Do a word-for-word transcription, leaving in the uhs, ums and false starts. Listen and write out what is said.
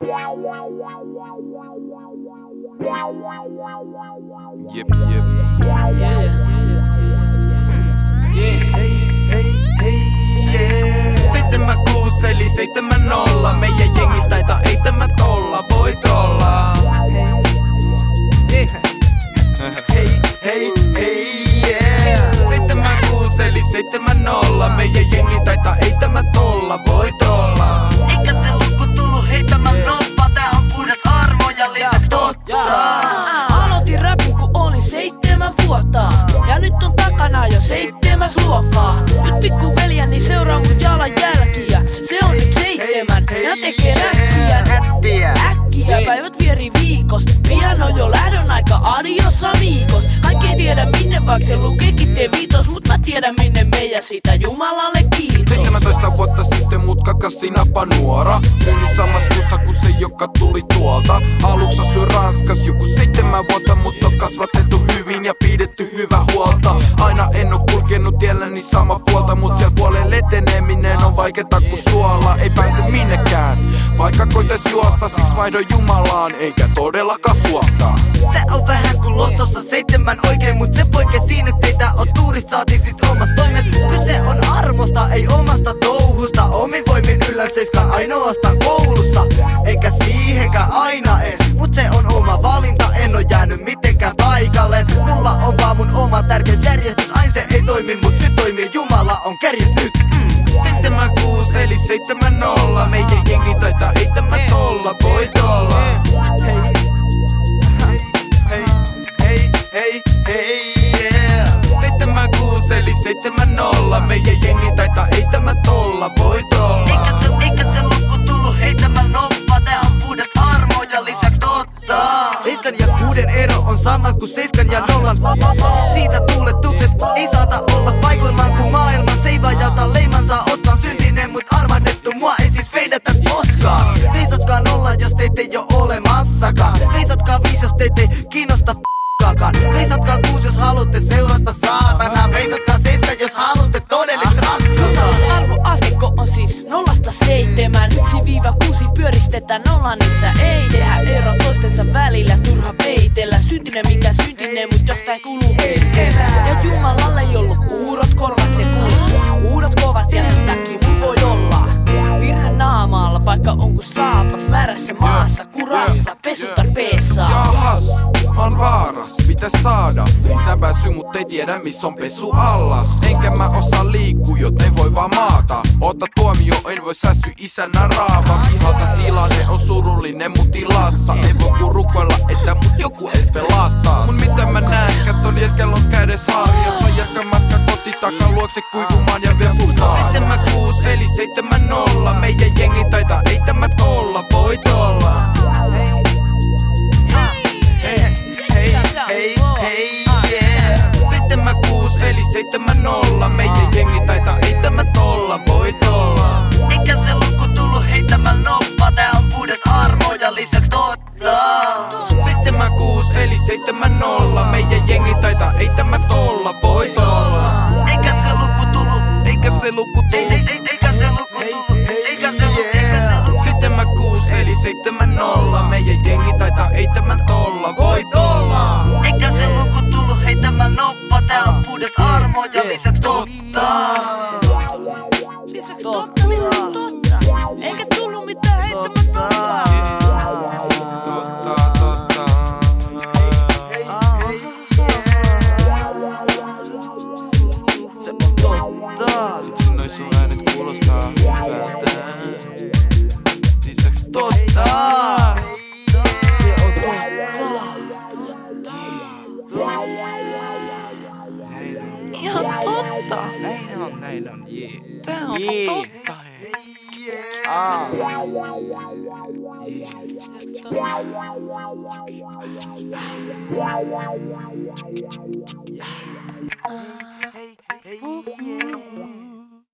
Jep, jep. Hei, hei, hei, yeah. Seitsemän kuusi eli seitsemän nolla. Meidän jengi taitaa eittämät olla. Voit olla. Hei, hei, hei, hei, yeah. Seitsemän kuusi eli seitsemän nolla. Meidän jengi taitaa eittämät olla. Voit olla. Eikä se luku tullu heittämään noppa. Tää on puhdas armo ja lisäks totta. Aloitin räpin kun olin seitsemän vuotta. Ja nyt on takana jo seitsemäs luokkaa. Nyt pikku veljeni seuraa mun jalanjälkiä. Se on nyt seitsemän ja tekee räppiä. Äkkiä päivät vieri viikos. Pian on jo lähdön aika, adios amigos. Kaikki ei tiedä minne vaikka se lukeekin te viitos. Mut mä tiedän minne meidän sitä Jumalalle kiitos. seitsemäntoista vuotta sitten mut kakasti nappa nuora. Synny samas kuussa kun se joka tuli tuolta. Aluksi asui Ranskas joku seitsemän vuotta. Mut on kasvatettu hyvin ja pidetty hyvä huolta. Aina en oo kulkenut tielläni sama puolta. Mut siellä puolella eteneminen on vaikeeta ku suola. Ei pääse minnekään, vaikka koitais juosta. Siksi vaihdoin Jumalaan, enkä todellakaan suokaa. Se on vähän ku lotossa seitsemän oikein. Mut se poike siinä teitä on tuurist. Saatiin sit omas toimes. Kyse on armosta, ei omasta touhusta. Omin voimin yllän seiskaan ainoastaan koulussa. Eikä siihenkään aina ees. Mut se on oma valinta, en oo jäänyt mitenkään paikalleen. Mulla on vaan mun oma tärkeä järjestys. Ain se ei toimi, mut nyt toimii. Jumala on kärjes nyt. mm. Seitsemän kuusi eli seitsemän nolla. Meidän jengi taitaa eittämät olla. Voit olla. Hei, hei, hei, hei, hei, yeah. Seitsemän kuusi eli seitsemän nolla. Meidän jengi taitaa eittämät olla. Voit olla. Eikä se, eikä se luku tullu heittämään noppa. Tää on puhdas armo ja lisäks totta. Seiskan ja kuuden ero on sama kuin seiskan ja nollan. Siitä tuuletukset ei saata olla paikoillaan. Kun maailman seivajalta leiman saa ottaa. Syntinen mut armannettu, mua ei siis feidätä koskaan. Veisatkaa nolla jos teitä ei oo olemassakaan. Veisatkaa viisi jos teitä ei kiinnosta p***kaakaan. Veisatkaa kuusi jos haluatte seurata saatana. Veisatkaa seitsemän jos haluatte todellista rakkautta. Arvoasteikko on siis nollasta seitsemän. Yksi viiva kuusi pyöristetään nolla, niissä ei tehdä ero toistensa välillä. Turha peitellä, syntinen mikä syntinen, mut jostain kuuluu heitellä. Ja Jumalalle ei ollut kuurot korvat, se kuuluu. Kuurot kovat ja sen takia mun voi olla virne naamalla, vaikka on ku saapas märässä maassa, kurassa, pesutarpeessa. Jahas, mä oon vaaras, pitäis saada sisäänpääsy, mut ei tiedä missä on pesu allas. Enkä mä osaa liikkuu, joten voi vaan maata. Ota tuomio, en voi säästy isänä raava. Pihalta tilanne on surullinen mut tilassa. En voi ku rukoilla, että mut joku ees pelastaa. Mun mitä mä näen, katon jätkällä on kädes harjassa. Jätkä matka koti takan luokse kuivumaan ja vielä puhtaa. Seitsemän kuusi eli seitsemän nolla. Meidän jengi taitaa eittämät olla. Voit olla. Hei, hei, hei, hei, yeah. Seitsemän kuusi eli seitsemän nolla. Meidän jengi taitaa eittämät olla. Voit olla. Eikä se luku tullu heittämään noppa. Tää on puhdas armo ja lisäks totta. Seitsemän kuusi eli seitsemän nolla. Meidän jengi taitaa eittämät olla. Voit olla. Eikä se luku tullu. Eikä se luku Ei, tullu. ei, ei, eikä se luku tullu. Eikä se luku, eikä se luku. Seitsemän kuusi eli seitsemän nolla. Meidän jengi taitaa eittämät olla. Voit olla. Eikä se luku tullu heittämään noppa. Tää on puhdas armo ja lisäks totta. Lisäks totta, lisäks totta. Eikä tullu mitään heittämään nollaa. Totta, totta. Hei, hei, se on totta. Vitsi noi sun äänet kuulostaa hyvältä. Lisäks totta. Se on totta. Ihan totta. Näin on, näin on, jee. Tää on totta. Ah. Hei, hei.